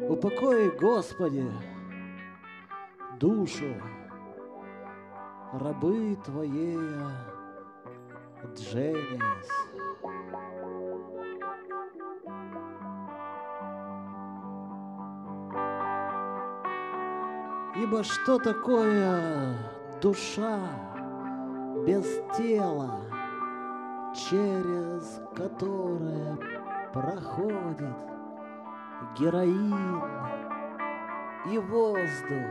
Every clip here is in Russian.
Упокой, Господи, душу рабы Твоей Дженнис. Ибо что такое душа без тела, через которое проходит героин и воздух,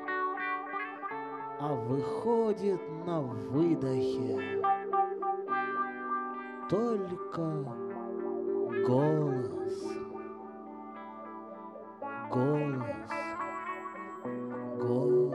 а выходит на выдохе только голос, голос, голос.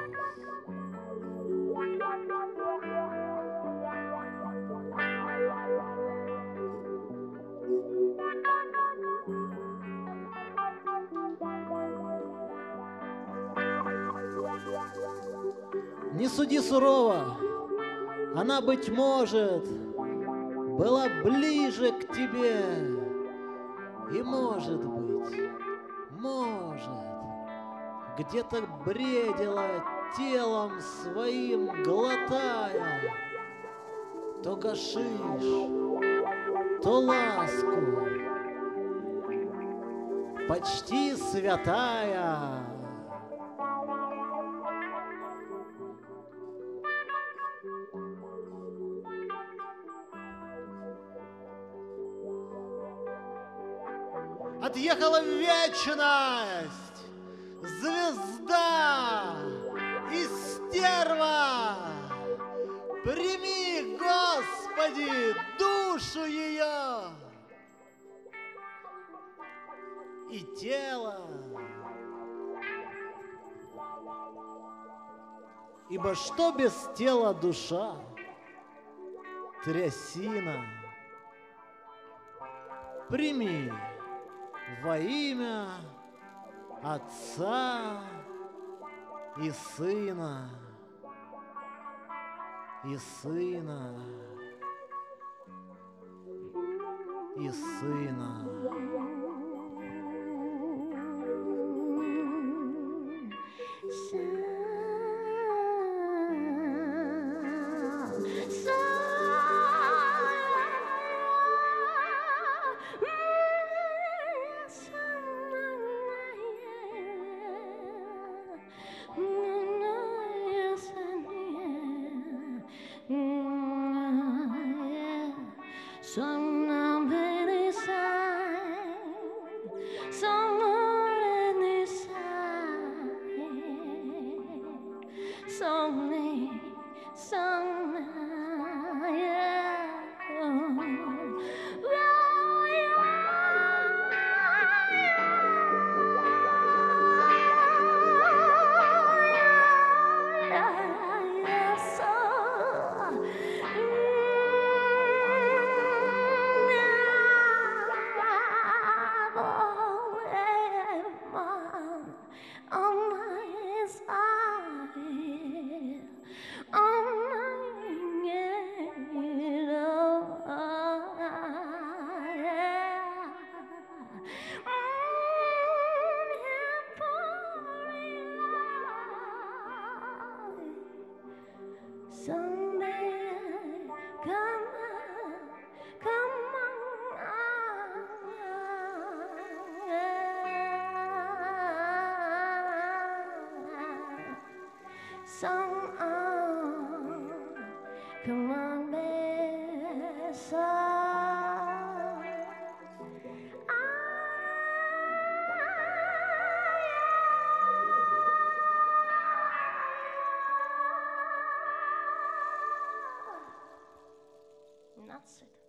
Не суди сурово, она, быть может, была ближе к тебе. И может быть, где-то бредила телом своим, глотая то гашиш, то ласку, почти святая. Отъехала в вечность звезда и стерва. Прими, Господи, душу ее и тело. Ибо что без тела душа? Трясина. Прими во имя Отца и Сына, и Сына, и Сына. Come on, Bessa. That's it.